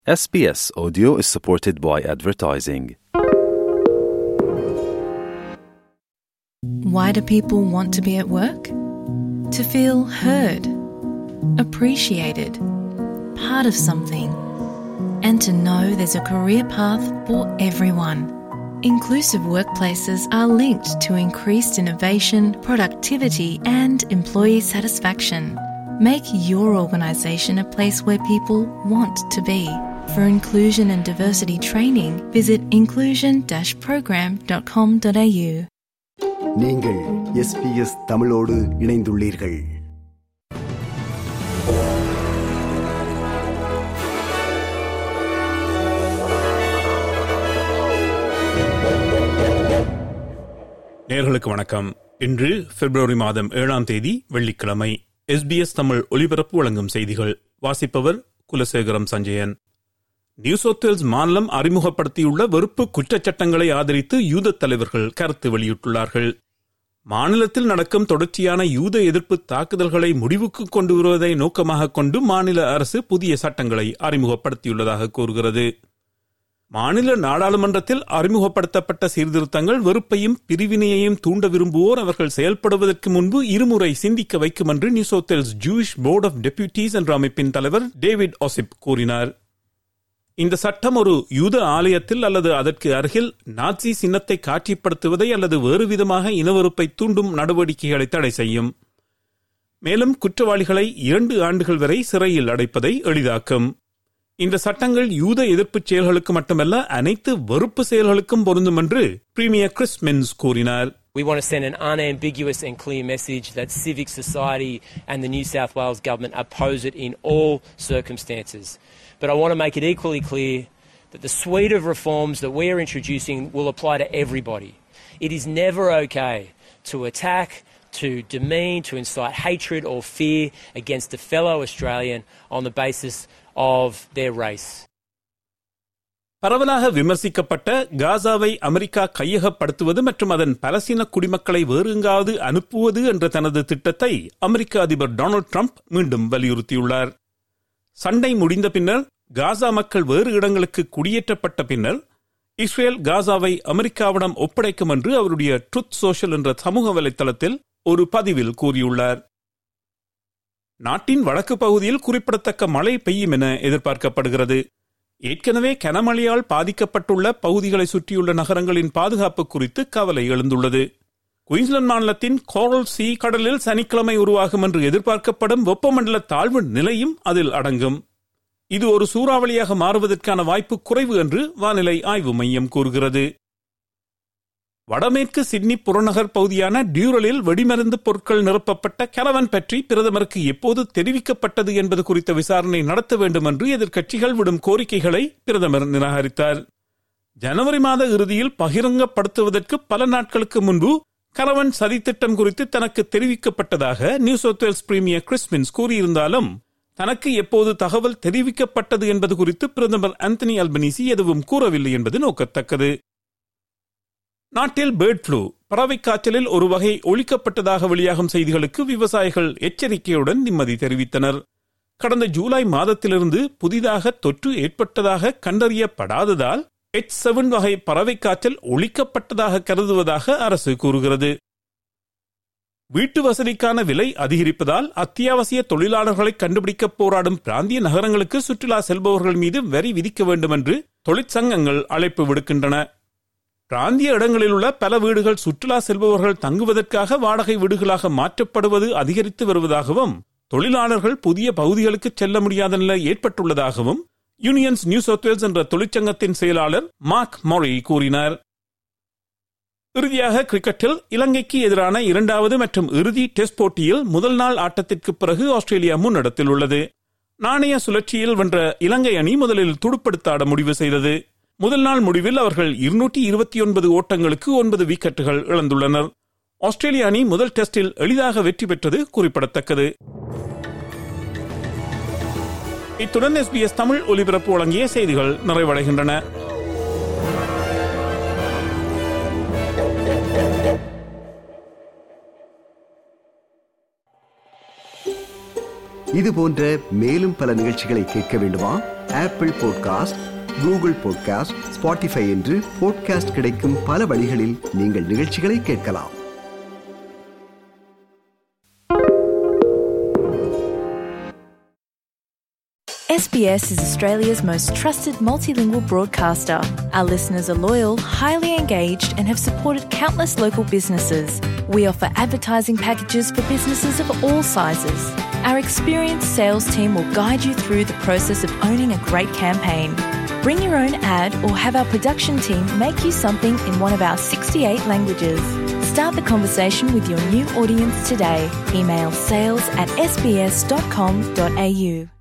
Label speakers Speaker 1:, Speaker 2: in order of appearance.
Speaker 1: SBS Audio is supported by advertising.
Speaker 2: Why do people want to be at work? To feel heard, appreciated, part of something, and to know there's a career path for everyone. Inclusive workplaces are linked to increased innovation, productivity, and employee satisfaction. Make your organisation a place where people want to be. For inclusion and diversity training, visit inclusion-program.com.au.
Speaker 3: நீங்கள் SBS தமிழோடு இணைந்துள்ளீர்கள்.
Speaker 4: நேயர்களுக்கு வணக்கம். இன்று பிப்ரவரி மாதம் 7ஆம் தேதி வெள்ளிக்கிழமை. SBS தமிழ் ஒலிபரப்பு வழங்கும் செய்திகள். வாசிப்பவர் Kulasekaram Sanjayan. New South Wales மாநிலம் அறிமுகப்படுத்தியுள்ள வெறுப்பு குற்றச்சட்டங்களை ஆதரித்து யூத தலைவர்கள் கருத்து வெளியிட்டுள்ளார்கள். மாநிலத்தில் நடக்கும் தொடர்ச்சியான யூத எதிர்ப்பு தாக்குதல்களை முடிவுக்கு கொண்டு வருவதை நோக்கமாக கொண்டு மாநில அரசு புதிய சட்டங்களை அறிமுகப்படுத்தியுள்ளதாக கூறுகிறது. மாநில நாடாளுமன்றத்தில் அறிமுகப்படுத்தப்பட்ட சீர்திருத்தங்கள் வெறுப்பையும் பிரிவினையையும் தூண்ட விரும்புவோர் அவர்கள் செயல்படுவதற்கு முன்பு இருமுறை சிந்திக்க வைக்கும் என்று New South Wales Jewish Board of Deputies என்ற அமைப்பின் தலைவர் டேவிட் ஒசிப் கூறினார். இந்த சட்டம் ஒரு யூத ஆலயத்தில் அல்லது அதற்கு அருகில் நாட்சி சின்னத்தை காட்சிப்படுத்துவதை அல்லது வேறு விதமாக இனவெறுப்பை தூண்டும் நடவடிக்கைகளை தடை செய்யும். மேலும் குற்றவாளிகளை 2 ஆண்டுகள் வரை சிறையில் அடைப்பதை எளிதாக்கும். இந்த சட்டங்கள் யூத எதிர்ப்பு செயல்களுக்கு மட்டுமல்ல, அனைத்து வெறுப்பு செயல்களுக்கும் பொருந்தும் என்று பிரீமியர் கிறிஸ் மின்ஸ் கூறினார்.
Speaker 5: We want to send an unambiguous and clear message that civic society and the New South Wales government oppose it in all circumstances. But I want to make it equally clear that the suite of reforms that we are introducing will apply to everybody. It is never okay to attack, to demean, to incite hatred or fear against a fellow Australian on the basis of their race.
Speaker 4: பரவலாக விமர்சிக்கப்பட்ட காசாவை America கையகப்படுத்துவது மற்றும் அதன் பலஸ்தீன குடிமக்களை வேறு எங்காவது அனுப்புவது என்ற தனது திட்டத்தை அமெரிக்க அதிபர் டொனால்ட் ட்ரம்ப் மீண்டும் வலியுறுத்தியுள்ளார். சண்டை முடிந்த பின்னர் காசா மக்கள் வேறு இடங்களுக்கு குடியேற்றப்பட்ட பின்னர் இஸ்ரேல் காசாவை அமெரிக்காவிடம் ஒப்படைக்கும் என்று அவருடைய ட்ரூத் சோஷியல் என்ற சமூக வலைத்தளத்தில் ஒரு பதிவில் கூறியுள்ளார். நாட்டின் வடக்கு பகுதியில் குறிப்பிடத்தக்க மழை பெய்யும் என எதிர்பார்க்கப்படுகிறது. ஏற்கனவே கனமழையால் பாதிக்கப்பட்டுள்ள பகுதிகளை சுற்றியுள்ள நகரங்களின் பாதுகாப்பு குறித்து கவலை எழுந்துள்ளது. குயின்ஸ்லாந்து மாநிலத்தின் கோரல் சி கடலில் சனிக்கிழமை உருவாகும் என்று எதிர்பார்க்கப்படும் வெப்பமண்டல தாழ்வு நிலையும் அதில் அடங்கும். இது ஒரு சூறாவளியாக மாறுவதற்கான வாய்ப்பு குறைவு என்று வானிலை ஆய்வு மையம் கூறுகிறது. வடமேற்கு சிட்னி புறநகர் பகுதியான டியூரலில் வெடிமருந்து பொருட்கள் நிரப்பப்பட்ட கரவன் பற்றி பிரதமருக்கு எப்போது தெரிவிக்கப்பட்டது என்பது குறித்த விசாரணை நடத்த வேண்டும் என்று எதிர்க்கட்சிகள் விடும் கோரிக்கைகளை பிரதமர் நிராகரித்தார். ஜனவரி மாத இறுதியில் பகிரங்கப்படுத்துவதற்கு பல நாட்களுக்கு முன்பு கரவன் சதித்திட்டம் குறித்து தனக்கு தெரிவிக்கப்பட்டதாக New South Wales premier Chris Minns கூறியிருந்தாலும் தனக்கு எப்போது தகவல் தெரிவிக்கப்பட்டது என்பது குறித்து பிரதமர் ஆந்தனி அல்பனீசி எதுவும் கூறவில்லை என்பது நோக்கத்தக்கது. நாட்டில் பேர்ட் ஃப்ளூ பறவை காய்ச்சலில் ஒரு வகை ஒழிக்கப்பட்டதாக வெளியாகும் செய்திகளுக்கு விவசாயிகள் எச்சரிக்கையுடன் நிம்மதி தெரிவித்தனர். கடந்த ஜூலை மாதத்திலிருந்து புதிதாக தொற்று ஏற்பட்டதாக கண்டறியப்படாததால் H7 வகை பறவை காய்ச்சல் ஒழிக்கப்பட்டதாக கருதுவதாக அரசு கூறுகிறது. வீட்டு வசதிக்கான விலை அதிகரிப்பதால் அத்தியாவசிய தொழிலாளர்களை கண்டுபிடிக்க போராடும் பிராந்திய நகரங்களுக்கு சுற்றுலா செல்பவர்கள் மீது வரி விதிக்க வேண்டும் என்று தொழிற்சங்கங்கள் அழைப்பு விடுக்கின்றன. பிராந்திய இடங்களில் உள்ள பல வீடுகள் சுற்றுலா செல்பவர்கள் தங்குவதற்காக வாடகை வீடுகளாக மாற்றப்படுவது அதிகரித்து வருவதாகவும் தொழிலாளர்கள் புதிய பகுதிகளுக்கு செல்ல முடியாத நிலை ஏற்பட்டுள்ளதாகவும் யூனியன்ஸ் நியூ சவுத் வேல்ஸ் என்ற தொழிற்சங்கத்தின் செயலாளர் மார்க் மொரி கூறினார். இறுதியாக கிரிக்கெட்டில் இலங்கைக்கு எதிரான 2வது மற்றும் இறுதி டெஸ்ட் போட்டியில் முதல் நாள் ஆட்டத்திற்கு பிறகு ஆஸ்திரேலியா முன்னிடத்தில் உள்ளது. நாணய சுழற்சியில் வென்ற இலங்கை அணி முதலில் துடுப்படுத்தாட முடிவு செய்தது. முதல் நாள் முடிவில் அவர்கள் 229 ஓட்டங்களுக்கு 9 விக்கெட்டுகள் இழந்துள்ளனர். ஆஸ்திரேலிய அணி முதல் டெஸ்டில் எளிதாக வெற்றி பெற்றது குறிப்பிடத்தக்கது. இத்துடன் SBS தமிழ் ஒலிபரப்பு வழங்கிய செய்திகள் நிறைவடைகின்றன.
Speaker 3: இது போன்ற மேலும் பல நிகழ்ச்சிகளை கேட்க வேண்டுமா? Apple podcast, Google podcast, Spotify என்று பாட்காஸ்ட் கிடைக்கும் பல வழிகளில் நீங்கள் நிகழ்ச்சிகளை கேட்கலாம்.
Speaker 2: SBS is Australia's most trusted multilingual broadcaster. Our listeners are loyal, highly engaged, and have supported countless local businesses. We offer advertising packages for businesses of all sizes. Our experienced sales team will guide you through the process of owning a great campaign. Bring your own ad or have our production team make you something in one of our 68 languages. Start the conversation with your new audience today. Email sales@sbs.com.au.